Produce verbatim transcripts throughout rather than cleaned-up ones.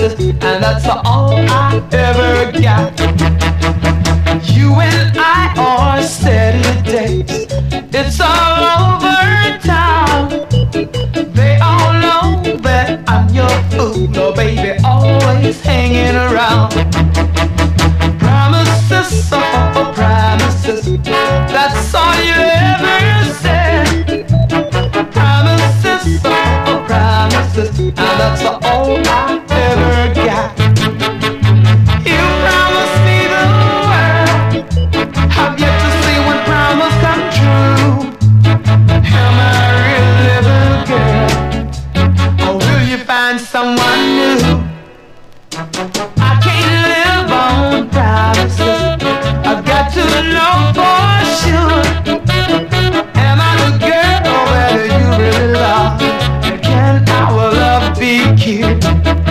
promises, and that's all I ever got. You and I are steady dates. It's all over town. They all know that I'm your fool. No, baby, always hanging around. Promises, oh, promises. That's all you ever said. Promises, oh, promises. And that's all I ever got. You promised me the world. I've yet to see one promise come true. Am I really the girl, or will you find someone new? I can't live on promises. I've got to know for sure. Am I the girl that you really love? And can our love be cute?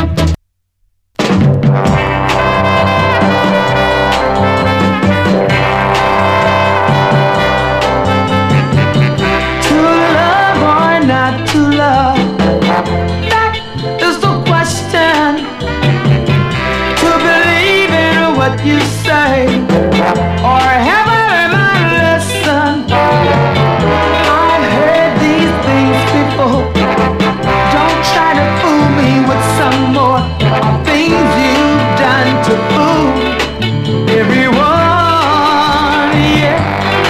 You say, or have I learned my lesson? I've heard these things before. Don't try to fool me with some more things you've done to fool everyone. Yeah.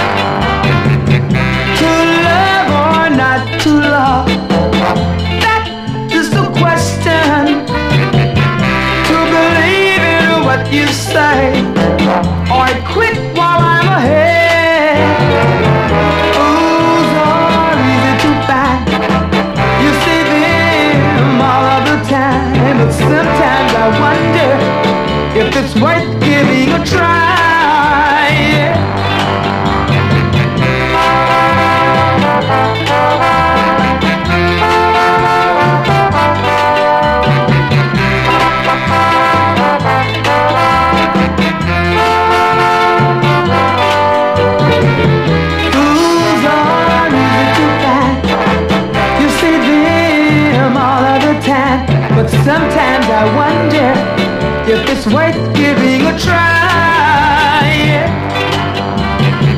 To love or not to love, that is the question. To believe in what you say, or quit while I'm ahead. Fools are easy to find. You see them all of the time, but sometimes I wonder if it's worth giving a try. Yeah. But sometimes I wonder if it's worth giving